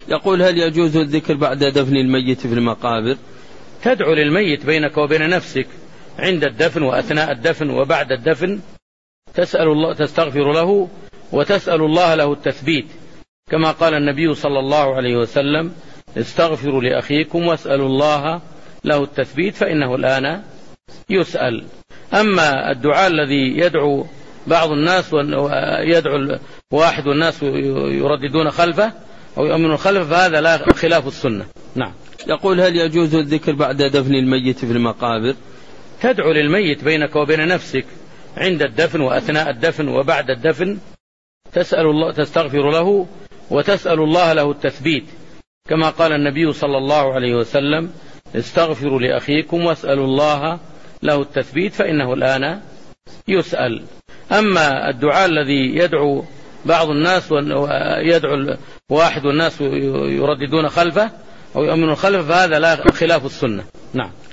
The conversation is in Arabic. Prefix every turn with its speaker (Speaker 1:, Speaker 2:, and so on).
Speaker 1: يقول: هل يجوز الذكر بعد دفن الميت في المقابر؟
Speaker 2: تدعو للميت بينك وبين نفسك عند الدفن وأثناء الدفن وبعد الدفن، تسأل الله، تستغفر له وتسأل الله له التثبيت، كما قال النبي صلى الله عليه وسلم: استغفروا لأخيكم واسألوا الله له التثبيت فإنه الآن يسأل. أما الدعاء الذي يدعو بعض الناس ويدعو واحد والناس يرددون خلفه أو يؤمنون خلفه، فهذا لا خلاف السنة. نعم.
Speaker 1: يقول: هل يجوز الذكر بعد دفن الميت في المقابر؟
Speaker 2: تدعو للميت بينك وبين نفسك عند الدفن وأثناء الدفن وبعد الدفن، تسأل الله، تستغفر له وتسأل الله له التثبيت، كما قال النبي صلى الله عليه وسلم: استغفروا لأخيكم واسألوا الله له التثبيت فإنه الآن يسأل. أما الدعاء الذي يدعو بعض الناس ويدعو واحد والناس يرددون خلفه أو يؤمنون خلفه، فهذا لا خلاف السنة. نعم.